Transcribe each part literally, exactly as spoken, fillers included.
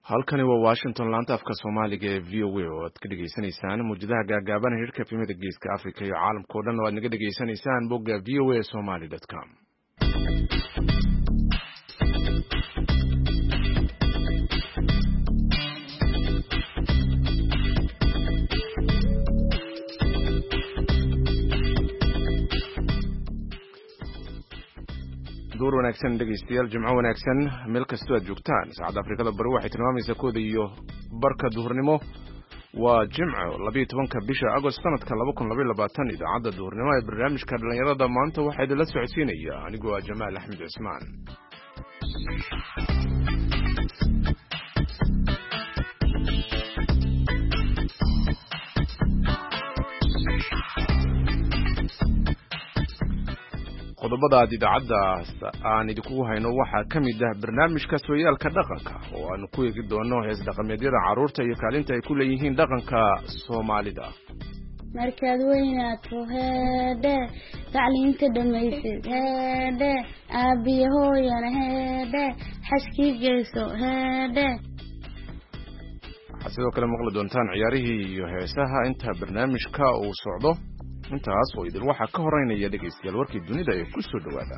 halkani waa Washington laanta afka Soomaaliga ee V O A oo aad ka dhageysanaysaan muujadaha gaagaaban hirka filimada geeska Afrika iyo caalamka oo dhan oo aad naga dhageysanaysaan bogga v o a somali dot com. door wanaagsan dhageystayaal jimco wanaagsan meel kastoo aad joogtaan saacada Afrikada bari waxay tilmaamaysaa kooda iyo barka duhurnimo waa jimco laba iyo tobanka bisha Agost sanadka laba kun laba iyo labaatan idaacada duhurnimo ee barnaamijka dhalinyarada maanta waxay idin la socodsiinaya anigoo ah Jamaal Axmed Cismaan. qodobada idaacada aan idinku hayno waxa kamid ah barnaamijka sooyaalka dhaqanka oo aan ku eegi doono hees dhaqameedyada caruurta iyo kaalinta ay ku leeyihiin dhaqanka Soomaalida. markaad weynaato heede tacliinta dhamaysid heede aabiyo hooyana heede xaskii geyso heede. sidoo kale maqli doontaan ciyaarihii iyo heesaha inta barnaamijka uu socdo. intaas oo idil waxa ka horeynaya dhageystayaal warkii dunida ee ku soo dhawaada.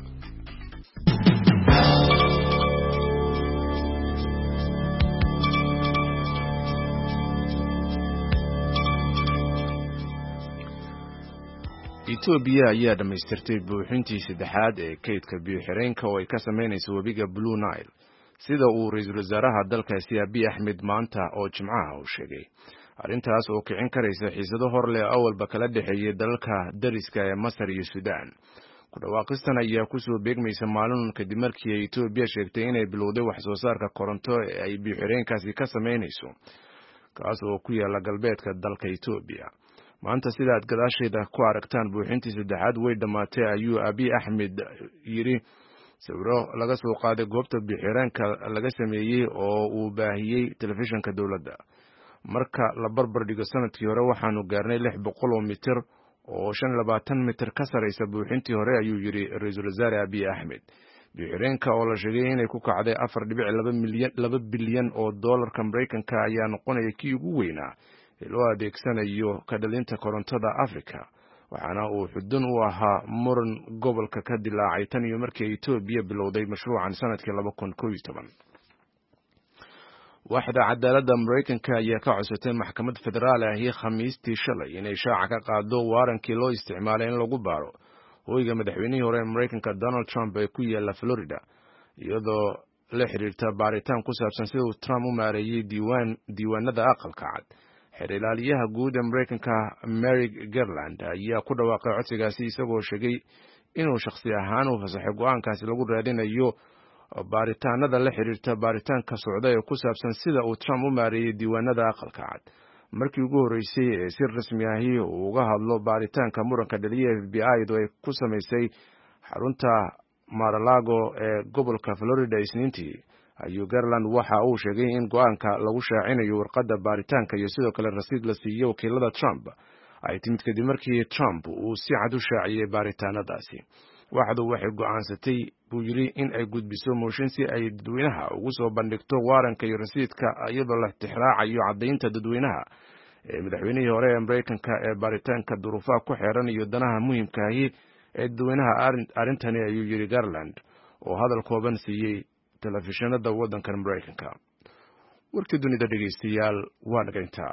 Ethiopia ayaa dhamaystirtay buuxintii saddexaad ee kaydka biyo-xireenka oo ay ka sameynayso webiga Blue Nile sida uu ra'iisul wasaaraha dalkaasi Abiy Ahmed maanta oo Jimcaha u sheegay. arrintaas oo kicin karaysa xiisado hor leh awalba kala dhaxeeyay dalalka dariska ee Masar iyo Suudaan. ku dhawaaqistan ayaa ku soo beegmaysa maalin kadib markii Ethiopia sheegtay inay bilowday wax soo saarka koronto ee ay biyo-xireenkaasi ka sameynayso kaas oo ku yaala galbeedka dalka Ethiopia. maanta sida aad gadaasheeda ku aragtaan buuxintii saddexaad way dhamaatay ayuu Abiy Ahmed yiri sawiro laga soo qaaday goobta biyo-xireenka laga sameeyay oo uu baahiyay telefishinka dawladda. marka la barbar dhigo sanadkii hore waxaanu gaarnay lix boqol oo mitir oo shan iyo labaatan mitir ka sareysa buuxintii hore ayuu yiri ra'iisul wasaare Abiy Ahmed. biyo-xireenka oo la sheegay inay ku kacday afar dhibic laba milyan laba bilyan oo dollarka Mareykanka ayaa noqonaya kii ugu weynaa ee loo adeegsanayo ka dhalinta korontada Afrika waxaana uu xudun u ahaa muran gobolka ka dilaacay tan iyo markii Ethiopia bilowday mashruucan sanadkii laba kun kow iyo toban. waaxda cadaaladda Mareykanka ayaa ka codsatay maxkamad federaal ah Khamiistii shalay inay shaaca ka qaado waarankii loo isticmaalay in lagu baaro hoyga madaxweynihii hore ee Mareykanka Donald Trump ee ku yaala Florida iyadoo la xiriirta baaritaan ku saabsan sida uu Trump u maareeyay diiwaan diiwaanada aqalka cad. xeer ilaaliyaha guud ee Mareykanka Merrick Garland ayaa ku dhawaaqay codsigaasi isagoo sheegay inuu shakhsi ahaan u fasaxay go'aankaasi lagu raadinayo baaritaanada la xiriirta baaritaanka socda ee ku saabsan sida uu Trump u maareeyay diiwaanada aqalka cad. markii ugu horeysay ee si rasmi ah uu uga hadlo baaritaanka muranka dhaliyay F B I-du ay ku sameysay xarunta Mar-a-Lago ee gobolka Florida Isniintii ayuu Garland waxa uu sheegay in go'aanka lagu shaacinayo warqadda baaritaanka iyo sidoo kale rasiid la siiyay wakiilada Trump ay timid kadib markii Trump uu si cad u shaaciyay baaritaanadaasi. waxdu waxay go'aansatay buu yiri in ay gudbiso mooshin si ay dadweynaha ugu soo bandhigto waaranka iyo rasiidka iyadoo la tixraacayo cadaynta dadweynaha ee madaxweynihii hore ee Mareykanka ee baaritaanka duruufaha ku xeeran iyo danaha muhiimka ah ee dadweynaha. arintani ayuu yiri Garland oo hadal kooban siiyay telefishinada waddanka Mareykanka. warkii dunida dhageystayaal waa dhageynta.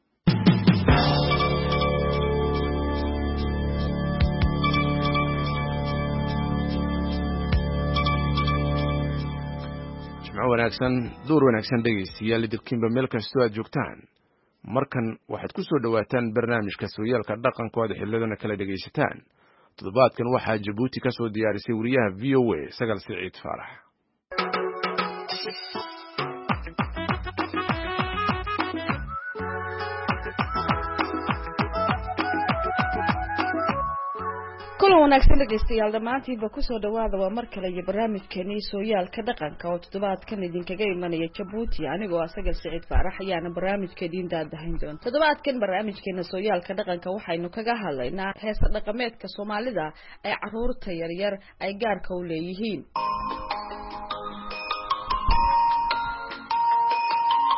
wanaagsan door wanaagsan dhageystayaal idinkiinba meel kastoo aad joogtaan. markan waxaad ku soo dhawaataan barnaamijka sooyaalka dhaqanka oo xilladana kala dhageysataan. toddobaadkan waxaa Djibouti ka soo diyaarisay wariyaha V O A Sagal Siciid Faarax. kulan wanaagsan dhageystayaal dhamaantiinba ku soo dhawaada waa mar kale iyo barnaamijkeeni sooyaalka dhaqanka oo toddobaadkan idinkaga imanaya Djibouti anigoo Sagal Siciid Faarax ayaana barnaamijkeedii daadahayn doon. toddobaadkan barnaamijkeena sooyaalka dhaqanka waxaynu kaga hadlaynaa heesta dhaqameedka Soomaalida ee caruurta yar yar ay gaarka u leeyihiin.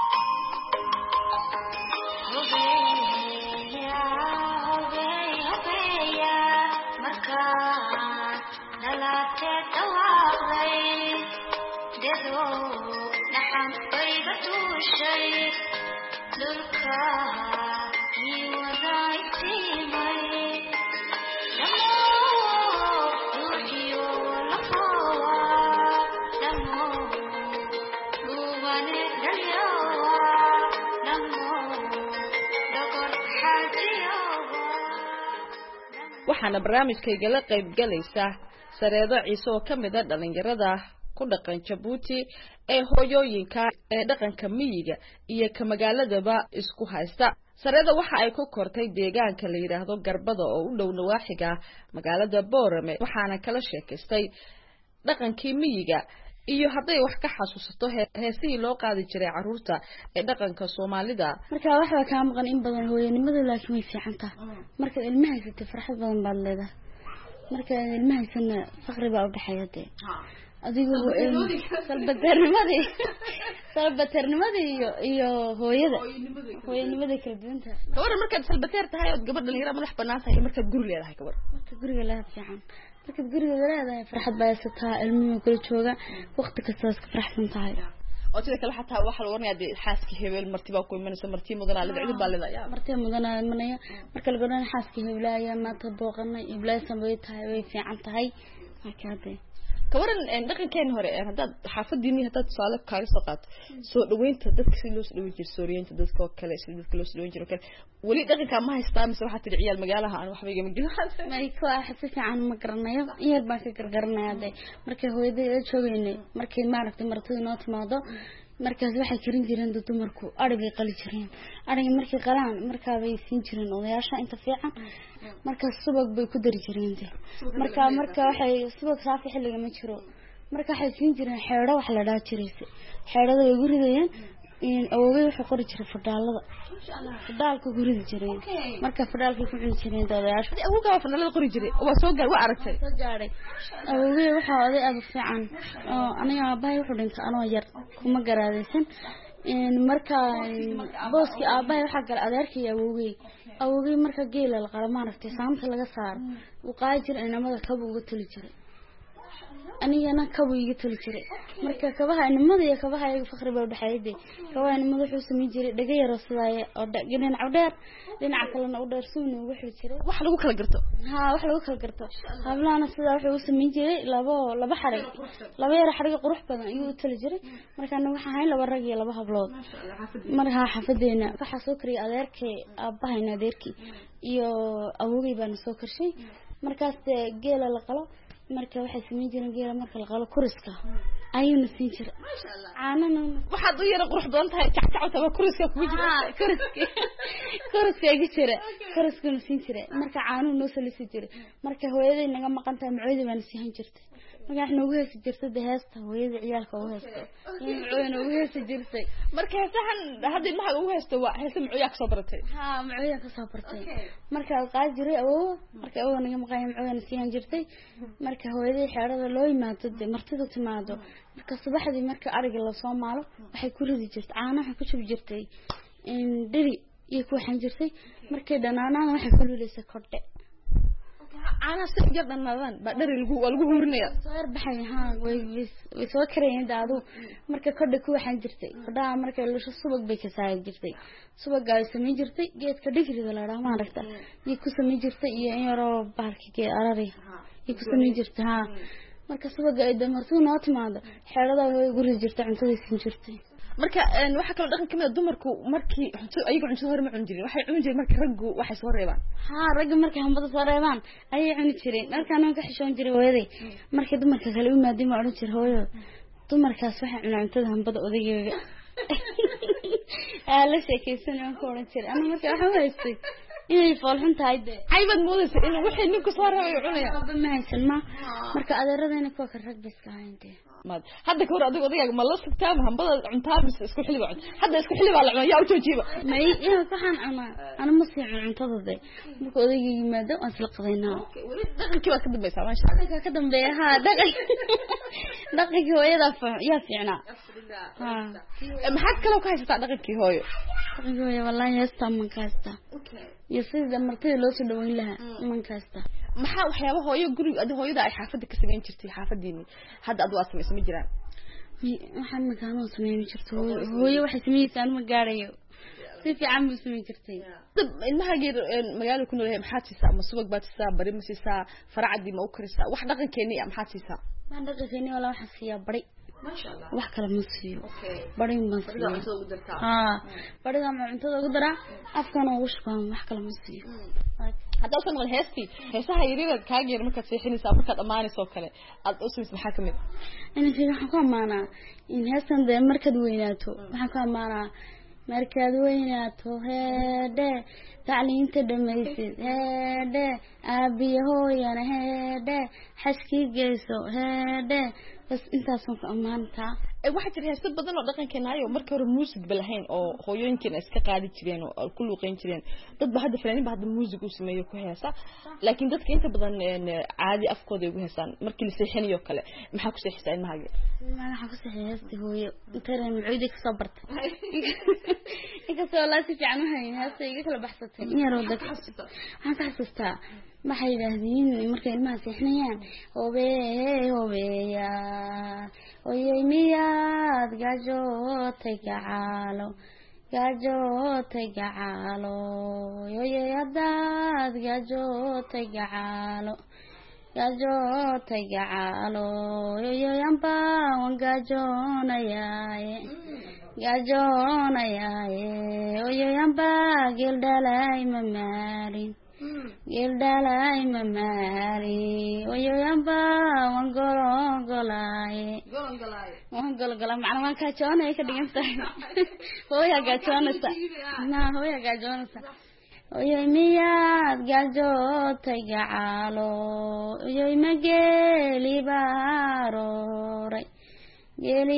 waxaana barnaamijkayga la qayb galaysa sareedo ciise oo ka mid ah dhalinyarada ku dhaqan Djibouti ee hooyooyinka ee dhaqanka miyiga iyo ka magaaladaba isku haysta sareedo waxa ay ku kortay deegaanka la yiraahdo Garbada oo u dhow nawaaxiga magaalada Boorame waxaana kala sheekaystay dhaqankii miyiga iyo haday wax ka xasuusato heesii loo qaadi jiray caruurta ee dhaqanka Soomaalida marka waxa ka maqan in badan hooyanimada laakiin way fiican tahay marka ilmaha haysta farxad badan baad leedahay marka ilmaha haysta faqri baa u dhaxayade adigu salbatarnimadii salbatarnimadii iyo iyo hooyada hooyanimada kala duwanta gabar markaad salbatar tahay oo gabadh dhalinyaro madax banaan tahay markaad guri leedahay gabar marka guriga la fiican marka guriga leedahay farxad baa haysataa ilmuhu kala jooga waqti kasta iska faraxsan tahay oo sida kale xataa waxa la warnayaa xaaski hebel martiba ku imanaysa martii mudana la cid baa leedahay martii mudana imanaya marka la go'aan xaaski heblaaya ma tabooqanay iblaysan way tahay way fiican tahay markaade kawaran in dhaqankeen hore ee hadaad xaafadiini hadaad tusaale kaaga soo qaato soo dhaweynta dadka si loo soo dhaweyn jiray Sooriyeenta dadka kale si dadka loo soo dhaweyn jiray kale wali dhaqanka ma haystaa mise waxa tii ciyaal magaalaha aan waxba iga magalaha may ku ah si fiican ma garanayo iyad baan ka gargaranayaa markay hooyaday la joogeynay markay maaragtay martida noo timaado markaas waxay karin jireen dumarku ariga qali jireen ariga markay qalaan markaa bay siin jireen odayaasha inta fiican markaas subag bay ku dari jireen marka marka waxay subag saafi xilliga ma jiro marka waxay siin jireen xeero wax la dhaaf jiray xeerada way guridayeen in awoway waxa qori jiray fadaalada fadaalka guridi jiray marka fadaalka ku cuni jireen odayaasha awowga fadaalada qori jiray waa soo gaar waa aragtay soo gaaray awoway waxa oday aad fiican oo aniga aabbahay wuxuu dhintay anoo yar kuma garaadaysan in marka booski aabbahay waxa gal adeerkii awoway awoway marka geela la qala maaragtay saamta laga saar uu qaay jiray inamada kaba uga tali jiray anigana kaba iga tali jiray marka kabaha nimada iyo kabaha ay faqri baa u dhaxayday kabaha nimada wuxuu sameeyay jiray dhaga yar oo sidaay oo dhagin cawdheer dhinaca kalena u dheer suuna ugu xil jiray wax lagu kala garto ha wax lagu kala garto hablana sidaa wuxuu sameeyay jiray laba laba xarig laba yar xarig qurux badan ayuu u tali jiray marka anagu waxaan hayn laba rag iyo laba hablood marka xafadeena waxa soo kariy adeerkay aabahayna adeerkii iyo awogay baan soo karshay markaas geela la qalo marka waxay sameeyay jireen geela marka la qalo kuriska ayuu siin jiray maasha Allah aanana waxaad u yara qurux doon tahay tactacta kuriska ku jira kuriska kuriska ay jira kuriska siin jiray marka caanu noo salisi jiray marka hooyaday naga maqan tahay macooyada baan siin jirtay marka waxna ugu heesi jirtay heesta hooyada ciyaalka ugu heesto in macooyana ugu heesi jirtay marka heesahan hadii ma ugu heesto waa heesa macooya ka soo baratay ha macooya ka soo bartay marka qaad jiray oo marka oo naga maqan macooyana siin jirtay marka hooyaday xeerada loo yimaado martida timaado marka subaxdii marka ariga la soo maalo waxay ku ridi jirtay caanaha ku shub jirtay in dhiri iyo ku waxan jirtay markay dhanaanaan waxay ku luuleysay kordhe caanaha si yar dhanaadaan ba dhari lagu lagu hurinaya soo baxay ha way way soo kareen daadu marka kordhe ku waxan jirtay kordhaha marka la subag bay ka saay jirtay subag ay sameey jirtay geedka dhigrida la raama aragta iyo ku sameey jirtay iyo in yaro baarkii arari iyo ku sameey jirtay ha marka subaga ay damartu noo timaado xeerada way guri jirtay cuntada siin jirtay marka een waxa kale dhaqan kamid dumarku markii cunto ayagu cunto hore ma cun jirin waxay cun jireen marka raggu waxay soo reebaan ha ragga marka hambada soo reebaan ayay cun jireen marka aan ka xishoon jiray hooyaday marka dumarka kale u maadii ma oran jiray hooyo dumarkaas waxay cunaan cuntada hambada odaygeega ala sheekaysan aan ku oran jiray ama marka waxa haystay inay foolxun tahay aybad moodaysa in wixii ninku soo reebay cunaya ma haysan ma marka adeeradayna ku ka rag biska hayntii mad hadda ka hor adiga odayga ma la sugtaa hambada cuntaa mis isku xiliba cun hadda isku xiliba la cunaa yaa u joojiba ma iyo waxaan ana ana ma sii cuntada day marka odayga yimaado aan isla qadaynaa wali dhaqankii waa ka dambaysaa ma sha Allah ka dambeeya ha dhaqan dhaqankii hooyada yaa fiicnaa ha maxaad kale ka haysataa dhaqankii hooyo dhaqankii hooyo wallahi heesta man kaasta okay iyo sida martida loo soo dhaweyn lahaa man kaasta maxaa waxyaabo hooyo guriga adi hooyada ay xaafada ka sameyn jirtay xaafadiini hadda adu waa sameeyay ma jiraan waxaan ma kaano sameeyay jirto hooyo waxay sameeyay aan ma gaarayo في عم مسلمين كرتين طب إنها غير مجال كنا لهم حاسسة مسوق باتسا بري مسيسا فرعدي موكرسا واحدة غير كني أم حاسسة ما عندك كني ولا حسيا بري ما شاء الله wax kala ma siiyo okay bari ma siiyo ha bariga ma cuntada ugu dara afkana ugu shubaan wax kala ma siiyo hadda san wal heesti heesaha yiriirad ka geer marka seexinaysa marka dhamaanayso kale aad u sameys maxaa kamid inta waxaan ku amaanaa in heestan de markad weynaato waxaan ku amaanaa markad weynaato heede tacliinta dhamaysid heede aabiyahooyana heede xaskii geyso heede بس أنت أصلاً أمانتها. واحد اللي هستبدل بدل دقن كنايو مركب الموسيقى بالحين أو هو يمكن أسكت قاعد تبين أو كل وقين تبين ضد بهذا فلاني بعد الموسيقى وسميه كهسة لكن ضد كنت بدل إن عادي أفقد وهسان مركب السيحني يوكله ما حكوا سيحسين ما هاجي. ما حكوا سيحسين هو ترى معودك صبرت. إنك سؤال في عنها هسه يقول بحثتين يا رودك. هتحسستها. ما حيلهدين مركب ما سيحنيان هوبي هوبي يا ويميات جاجوت جعالو جاجوت جعالو ييادات جاجوت جعالو جاجوت جعالو ييامبا وجاجونا ياي جاجونا ياي وييامبا جلدلاي ممارين gildalay mamari oyo yamba wangolo golay golay wangolo golay macna waan ka joonay ka dhigantahay hooya ga joonaysa na hooya ga joonaysa oyo miyad gajo tagaalo oyo mageli baroray geli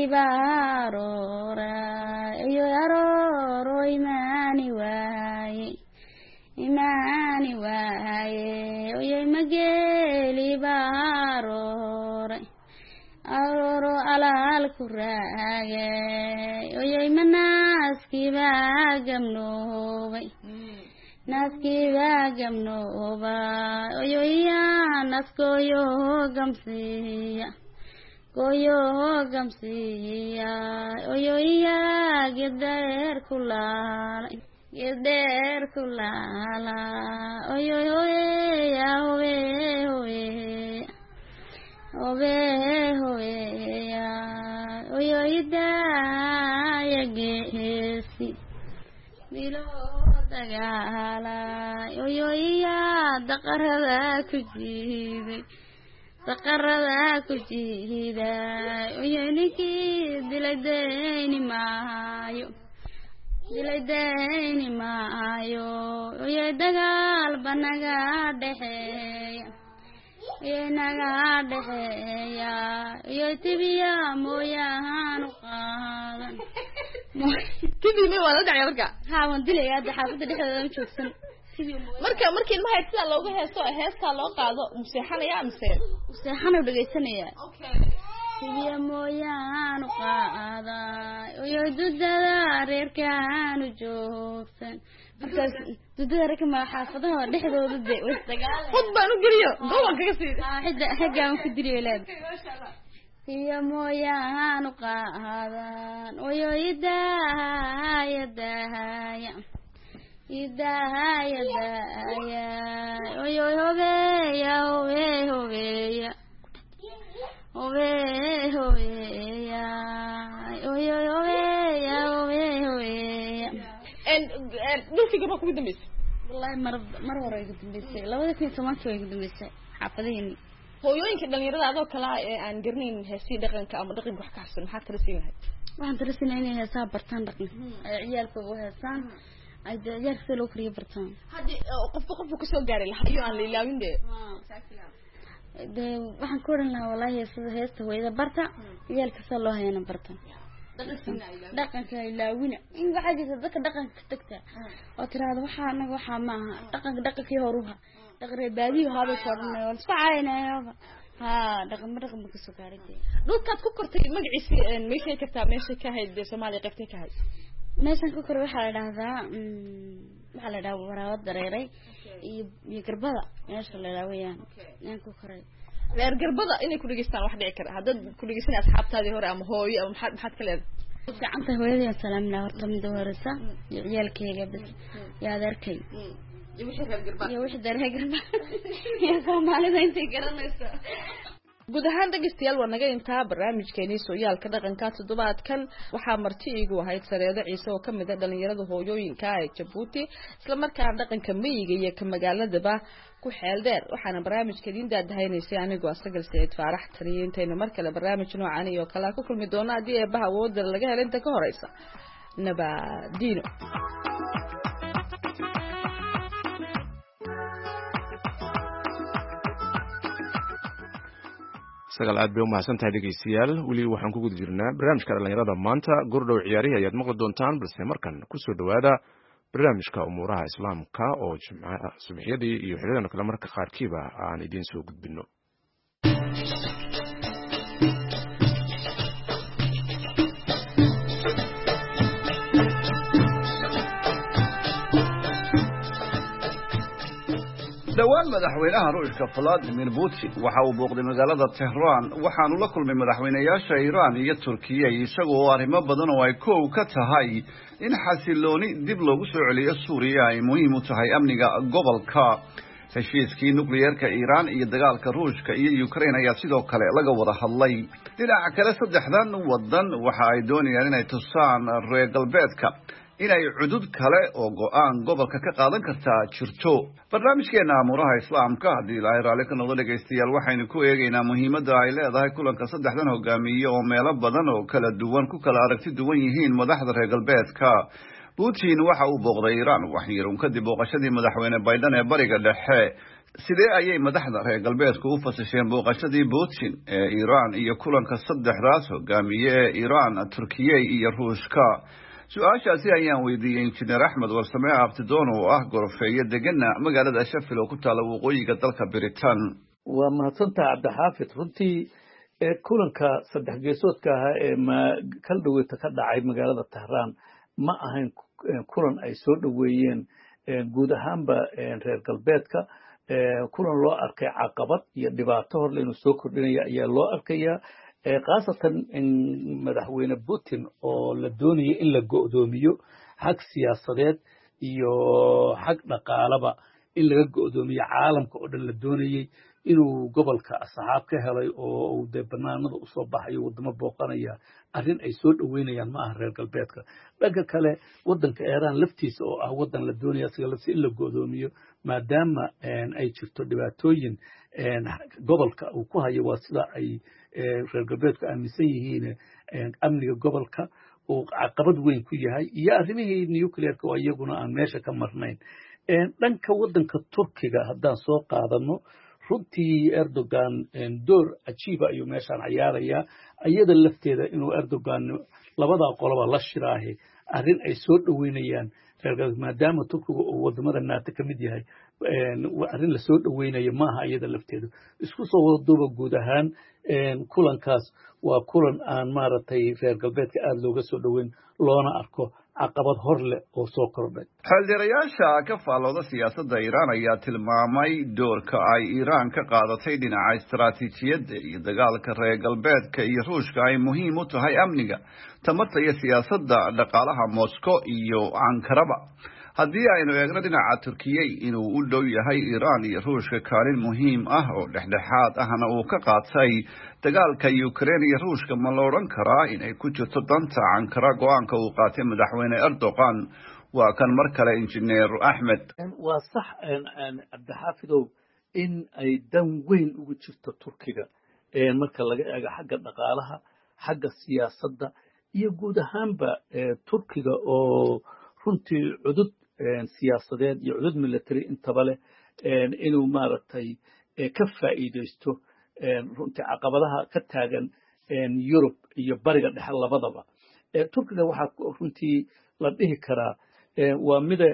baroray oyo yaroro imani waay imani waaye oyay mageli baroray aroro alal kuraage oyay manaski bagamnobay naski bagamnoba oyoya naskoyo gamsiya koyo gamsiya oyoya gider kulaalay gider kulala oyo oye ya oye oye oye oye ya oyo ida ya gesi milo dagala oyo ya daqarada kujide daqarada kujida oyo niki diladeni maayo diladeni maayo oyo dagal banaga dhexeeya oyo naga dhexeeya oyo tibiya mooyahan qaadan tibi ma wala dhacay marka haa waan dilay hadda xaafada dhexdeeda ma joogsan marka markii ilmaha sida looga heesto heesta loo qaado museexanaya amse museexana dhageysanaya okay tibiya mooyaan qaada oyo dudada reerkaan u joogsan markaas dudada reerka ma xaafadaha dhexdooda de way dagaal xud baan u geliyo gobolka ka sii xidda xagaan ku diriyeelad tibiya mooyaan qaada oyo idaaya daaya idaaya daaya oyo hobeya hobe hobeya obe hobeya oyo hobeya obe hobeya en en dhulkiga ma ku dambeysay wallahi mar mar hore ay dambeysay labada kun iyo toban ay dambeysay xaafadeen hooyooyinka dhalinyarada adoo kala ee aan garnayn heesii dhaqanka ama dhaqanka wax ka xasan maxaa kala siinahay waxaan kala siinahay inay heesaa bartaan dhaqan ay ciyaalkooda u heesaan ay ciyaalka loo kariyo bartaan hadii qof qof ku soo gaaray lahayo aan la ilaawin de de waxaan ku oran lahaa wallahi sida heesta hooyada barta ciyaalka soo loo hayana barta dhaqanka ilaawina in waxa jirta dadka dhaqanka ka tagta oo tiraahdo waxa anaga waxa ma aha dhaqanka dhaqankii horuha dhaqanka baadiyo hada koornay wal saacaynayo ha dhaqan dhaqan ka soo gaaray dhulkaad ku kortay magaciisi meeshay ka taa meeshay ka hayd Soomaaliya qaybtay ka hayd meeshan ku kor waxa la dhahdaa waxa la dhahaa waraawad dareeray iyo garbada meesha la dhaawayaan aan ku koray reer garbada inay ku dhageystaan wax dhici kara hadda ku dhageysan asxaabtaadii hore ama hooyo ama maxad maxad ka leedahay gacanta hooyadii salaamna horta mid warasa ciyaalkayga bas yaa darkay iyo wixii reer garba iyo wixii reer garba iyo Soomaalida intay garanayso guud ahaan dhageystayaal waa naga intaa barnaamijkeeni sooyaalka dhaqanka toddobaadkan waxaa marti iigu ahayd Sareedo Ciise oo kamid ah dhalinyarada hooyooyinka ee Djibouti isla markaana dhaqanka miyiga iyo ka magaaladaba ku xeel dheer waxaana barnaamijkeedin daadahaynaysa anigoo asagal Saciid Faarax tariyeentayna mar kale barnaamij noocan iyo kala ku kulmi doona hadii ay baha wada laga helo inta ka horeysa nabadino sagal aad bay u mahadsantahay dhegeystayaal weli waxaan ku guda jirnaa barnaamijka dhalinyarada maanta gordhow ciyaarihi ayaad maqli doontaan balse markan ku soo dhawaada barnaamijka umuuraha islaamka oo jimcaha subaxyadii iyo xilidan kale marka qaarkiiba aan idiin soo gudbino dhawaan madaxweynaha ruushka Vladimir Putin waxa uu booqday magaalada Tehran waxaanu la kulmay madaxweynayaasha Iran iyo Turkiya isagoo arrimo badan oo ay koow ka tahay in xasilooni dib loogu soo celiyo Suuriya ay muhiim u tahay amniga gobolka heshiiskii nukliyeerka Iran iyo dagaalka Ruushka iyo Ukraine ayaa sidoo kale laga wada hadlay dhinaca kale saddexdan wadan waxa ay doonayaan inay tusaan reer galbeedka inay cudud kale oo go'aan gobolka ka qaadan kartaa jirto barnaamijkeena amuraha islaamka hadii ilaahay raali ka noqdo dhageystayaal waxaynu ku eegaynaa muhiimadda ay leedahay kulanka saddexdan hogaamiye oo meelo badan oo kala duwan ku kala aragti duwan yihiin madaxda reer galbeedka Putin waxa uu booqday Iran waxyiroon kadib booqashadii madaxweyne Biden ee bariga dhexe sidee ayay madaxda reer galbeedku u fasasheen booqashadii Putin ee Iran iyo kulanka saddexdaas hogaamiye ee Iran Turkiya iyo Ruushka su-aashaasi ayaan weydiiyey injineer Axmed Warsame Abtidoon oo ah gorofeeye degana magaalada Sheffield oo ku taala waqooyiga dalka Britain waa mahadsantahay Cabdixaafid runtii ee kulanka saddex geesoodka ah ee kal dhaweeta ka dhacay magaalada Tehran ma ahayn kulan ay soo dhaweeyeen guud ahaanba reer galbeedka kulan loo arkay caqabad iyo dhibaato hor inuu soo kordhinaya ayaa loo arkayaa khaasatan madaxweyne Putin oo la doonayay in la go'doomiyo xag siyaasadeed iyo xag dhaqaalaba in laga go'doomiyo caalamka oo dhan la doonayay inuu gobolka asxaab ka helay oo uu de banaanada u soo baxayo wadamo booqanaya arrin ay soo dhaweynayaan ma aha reer galbeedka dhanka kale wadanka Iran laftiisa oo ah wadan la doonaya siga laftiisa in la go'doomiyo maadaama ay jirto dhibaatooyin gobolka uu ku hayo waa sida ay reer galbeedku aaminsan yihiin amniga gobolka oo caqabad weyn ku yahay iyo arrimihii nuclearka oo iyaguna aan meesha ka marnayn dhanka wadanka Turkiga haddaan soo qaadano runtii Erdogan door ajiiba ayuu meeshaan ciyaarayaa iyada lafteeda inuu Erdogan labada qoloba la shiraahay arrin ay soo dhaweynayaan maadaama Turkiga uu wadamada NATO ka mid yahay arrin la soo dhaweynayo maaha iyada lafteedu isku soo wadaduba guud ahaan kulankaas waa kulan aan maaragtay reer galbeedka aad looga soo dhaweyn loona arko caqabad hor leh oo soo kordhay xildhibaanayaasha ka faalooda siyaasadda Iran ayaa tilmaamay doorka ay Iran ka qaadatay dhinaca istaraatiijiyadda iyo dagaalka reer galbeedka iyo Ruushka ay muhiim u tahay amniga tamarta iyo siyaasadda dhaqaalaha Moscow iyo Ankaraba haddii aynu eegno dhinaca Turkiya inuu u dhow yahay Iran iyo Ruushka kaalin muhiim ah oo dhexdhexaad ahna uu ka qaatay dagaalka Ukraine iyo Ruushka ma la oran karaa inay ku jirto danta Ankara go'aanka uu qaatay madaxweyne Erdogan waa kan mar kale injineer Axmed waa sax Cabdixaafidow in ay dan weyn ugu jirto Turkiga marka laga eego xagga dhaqaalaha xagga siyaasadda iyo guud ahaanba Turkiga oo runtii cudud siyaasadeed iyo cudud military intaba leh inuu maaragtay ka faa'iideysto runtii caqabadaha ka taagan Yurub iyo bariga dhexe labadaba Turkiga waxaa runtii la dhihi karaa waa mida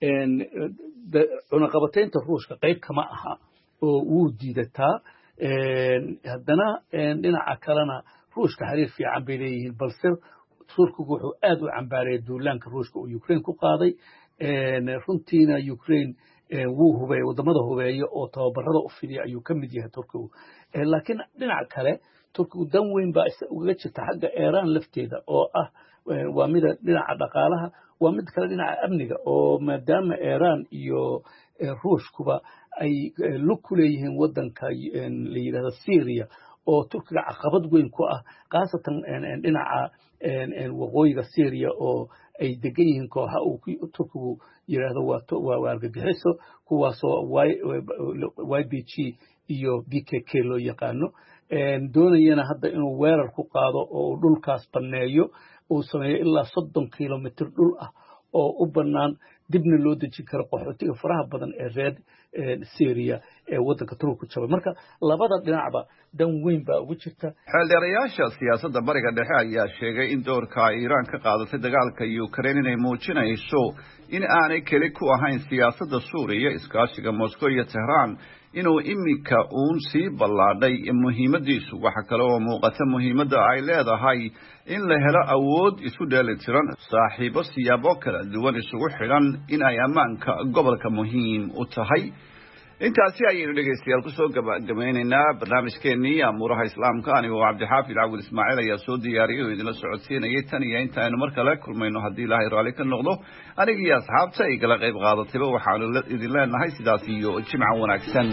cunaqabataynta Ruushka qayb kama aha oo wuu diidataa haddana dhinaca kalena Ruushka xiriir fiican bay leeyihiin balse Turkigu wuxuu aad u cambaareeyay duulaanka Ruushka oo Ukraine ku qaaday runtiina Ukraine wuu hubeeyay wadamada hubeeya oo tababarada u fidiya ayuu ka mid yahay Turkigu laakiin dhinaca kale turkigu dan weyn baa uga jirta xagga Iran lafteeda oo ah waa mid dhinaca dhaqaalaha waa mid kale dhinaca amniga oo maadaama Iran iyo Ruushkuba ay lug ku leeyihiin wadanka la yiraahdo Syria oo turkiga caqabad weyn ku ah qaasatan dhinaca waqooyiga Syria oo ay degan yihiin kooxaha uu turkigu yiraahdo waa waa argagixiso kuwaasoo Y B G iyo B K K loo yaqaano doonayana hadda inuu weerar ku qaado oo dhulkaas baneeyo uu sameeyo ilaa soddon kilomitir dhul ah oo u banaan dibna loo dejin karo qaxootiga faraha badan ee reer Syria ee wadanka Turkiga ku jabay marka labada dhinacba dan weyn baa ugu jirta xeeldheerayaasha siyaasadda bariga dhexe ayaa sheegay in doorka Iran ka qaadatay dagaalka Ukraine inay muujinayso in aanay keli ku ahayn siyaasadda Suuriya iskaashiga Moscow iyo Tehran inuu imika uun sii ballaadhay muhiimadiisu waxa kale oo muuqata muhiimadda ay leedahay in la helo awood isku dheelitiran saaxiibo siyaabo kala duwan isugu xidhan in ay ammaanka gobolka muhiim u tahay intaasi ayaynu dhegeystayaal ku soo gabagabaynaynaa barnaamijkeennii amuuraha islaamka anigoo cabdixaafid cawil ismaaciil ayaa soo diyaariyey oo idinla socodsiinayay tan iyo inta aynu mar kale kulmayno haddii ilaahay raalli ka noqdo aniga iyo asxaabta ay kala qayb qaadatayba waxaanu idin leenahay sidaas iyo jimca wanaagsan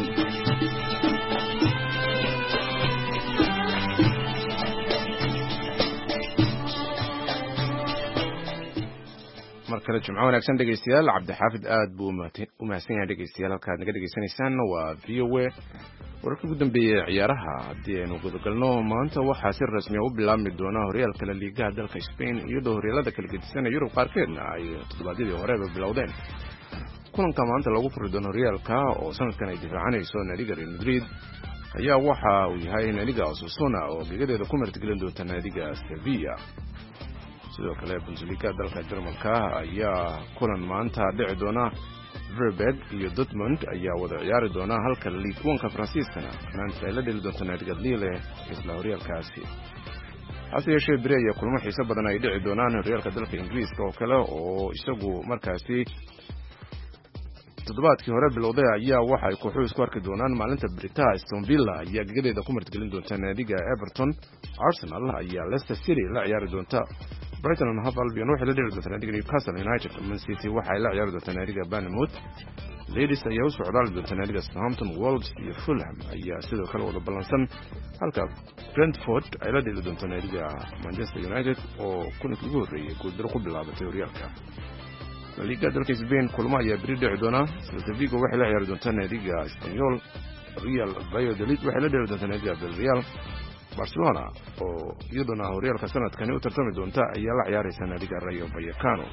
markale jimco wanaagsan dhegeystayaal cabdixaafid aad buu u mahadsan yahay dhegeystayaal halkaad naga dhegeysanaysaan waa v o a wararkii ugu dambeeyey ciyaaraha haddii aynu gudagalno maanta waxaa si rasmiya u bilaabmi doona horyaalka la liigaha dalka Spain iyadoo horyaalada kala gedisanaya Yurub qaarkeedna ay toddobaadyadii horeba bilowdeen kulanka maanta lagu furi doono horyaalka oo sanadkan ay difaacanayso naadiga Real Madrid ayaa waxa uu yahay naadiga Osasuna oo gegadeeda ku martigelin doonta naadiga Sevilla sidoo kale Bundesliga dalka Jarmalka ayaa kulan maanta dhici doona Freiburg iyo Dortmund ayaa wada ciyaari doona halka Ligue one-ka Faransiiskana Nantes ay la dheli doonto naadiga Lille isla horyaalkaasi hase yeeshee beri ayaa kulmo xiiso badan ay dhici doonaan horyaalka dalka Ingiriiska oo kale oo isagu markaasi toddobaadkii hore bilowday ayaa waxa ay kooxuhu isku arki doonaan maalinta Brighton Aston Villa ayaa gegadeeda ku martigelin doonta naadiga Everton Arsenal ayaa Leicester City la ciyaari doonta Brighton and Hove Albion waxay la dheli doontaa naadiga Newcastle United Man City waxay la ciyaari doontaa naadiga Bournemouth Leeds ayaa u socdaali doonta naadiga Southampton Wolves iyo Fulham ayaa sidoo kale wada ballansan halka Brentford ay la dheli doonta naadiga Manchester United oo kulankii ugu horreeyay guuldaro ku bilaabatay horyaalka La Liga dalka Spain kulmo ayaa beri dhici doona Celta Vigo waxay la ciyaari doontaa naadiga Espanyol Real Valladolid waxay la dheli doontaa naadiga Villarreal Barcelona oo iyaduna horyaalka sanadkani u tartami doonta ayaa la ciyaaraysa naadiga Rayo Vallecano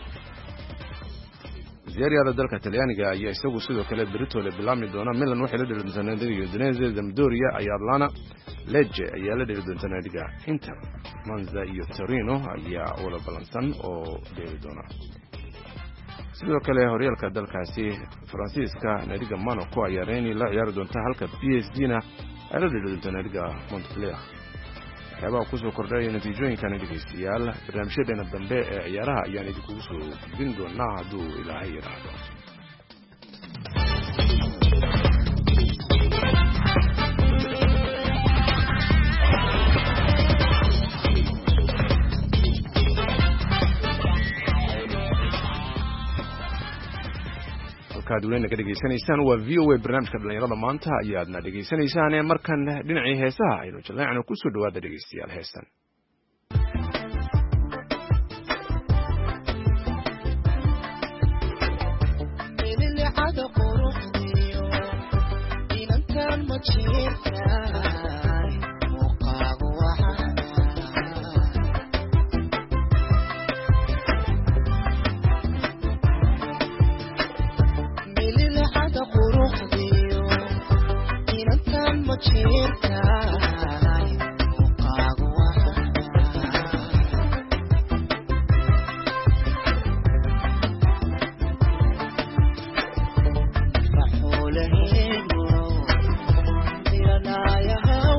Serie A dalka Talyaaniga ayaa isagu sidoo kale Britole bilaami doona Milan waxay la dheli doontaa naadiga Udinese Sampdoria ayaa Atlanta Lecce ayaa la dheli doontaa naadiga Inter Monza iyo Torino ayaa wada balansan oo dheli doona sidoo kale horyaalka dalkaasi Faransiiska naadiga Monaco ayaa Rennes la ciyaari doonta halka P S G-na ay la dheli doontaa naadiga Montpellier waxyaabaa ku soo kordhaya natiijooyinkan dhegeystayaal barnaamijyadeena dambe ee ciyaaraha ayaan idinkugu soo gudbin doonaa hadduu ilaahay yidhaahdo halkaad weli naga dhegeysanaysaan waa v o a barnaamijka dhalinyarada maanta ayaadna dhegeysanaysaan ee markan dhinacii heesaha aynu jaleecno ku soo dhawaada dhegeystayaal heestan Yeah.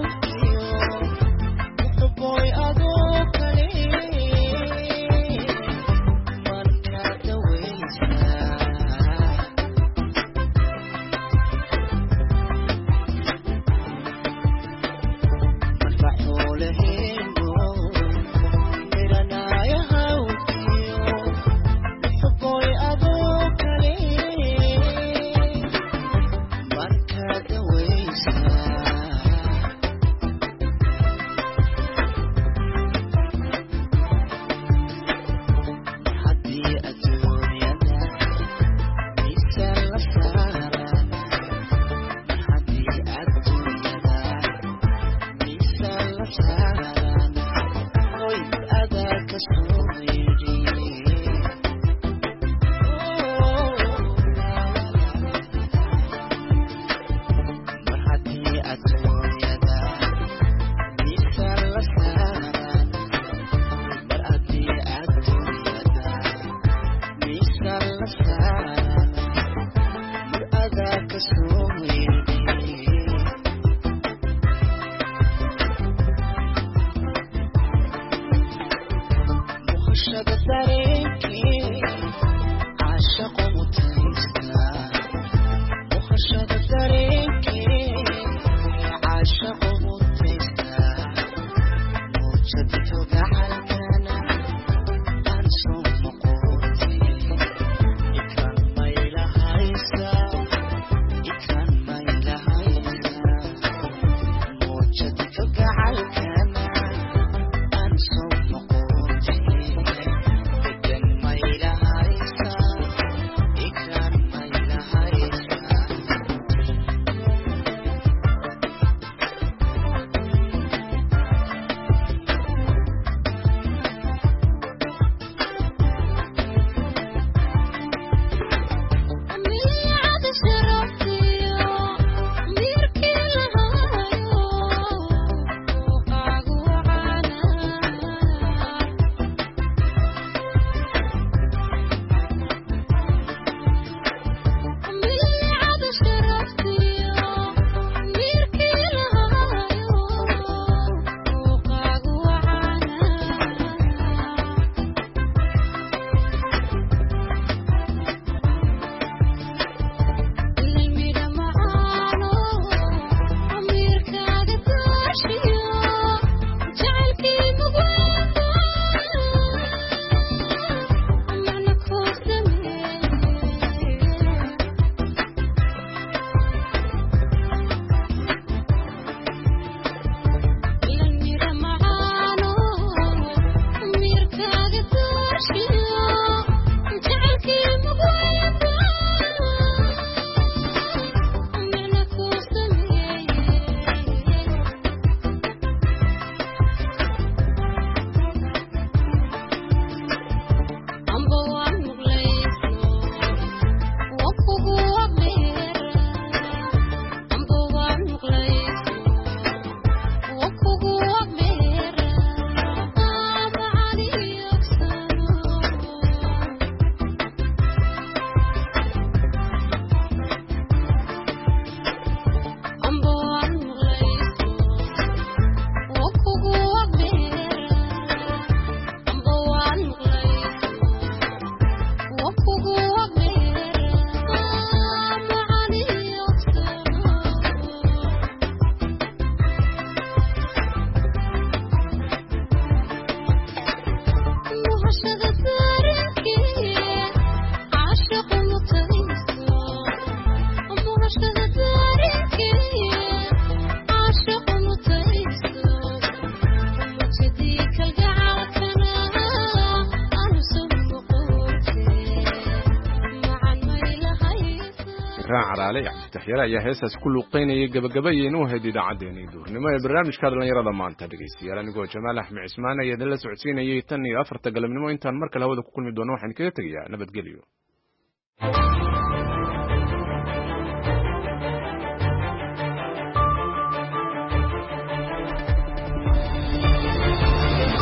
علي تحيرا يا هيساس كل قيني gabagabayeen u hayd idaacadeena duurnimo ee barnaamijka dhalinyarada maanta dhageystayaal anigoo Jamaal Axmed Cismaan iyo dala socodsiinayay tan iyo afarta galabnimo intaan mar kale hawada ku kulmi doono waxaan kaga tagayaa nabadgelyo